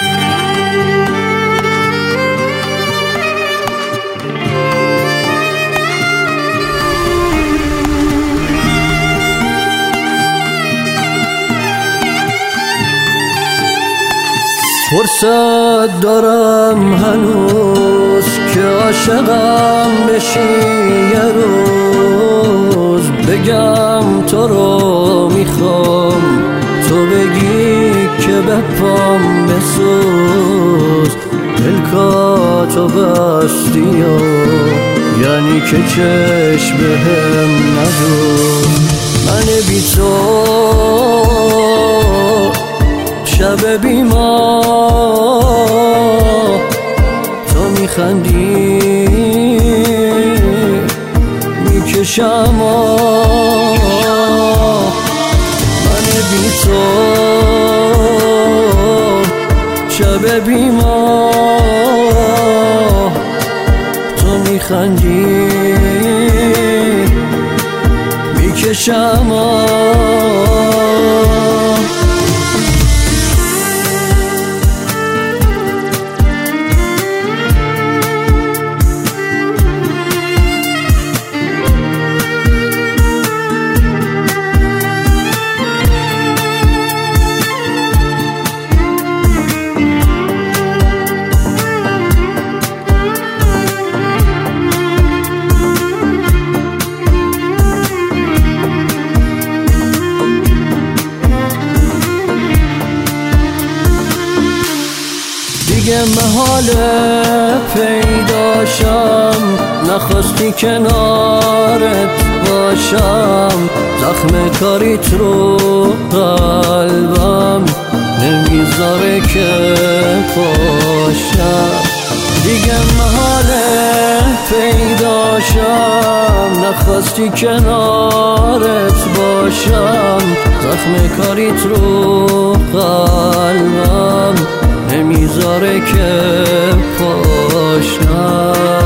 فرصت دارم هنوز که عاشقم بشی یه روز، بگم تو رو میخوام، تو بگی که به پام بسوز. دلکاتو بستی یعنی که چشم بهم ندوز. من بی تو شب بی ما تو میخندی میکشم من بی تو شب بی ما تو میخندی میکشم دیگه محاله پیداشم، نخواستی کنارت باشم. زخم کاریت رو قلبم نمیذاره که پاشم. دیگه محاله پیداشم، نخواستی کنارت باشم. زخم کاریت رو قلبم نمیذاره که پاشم.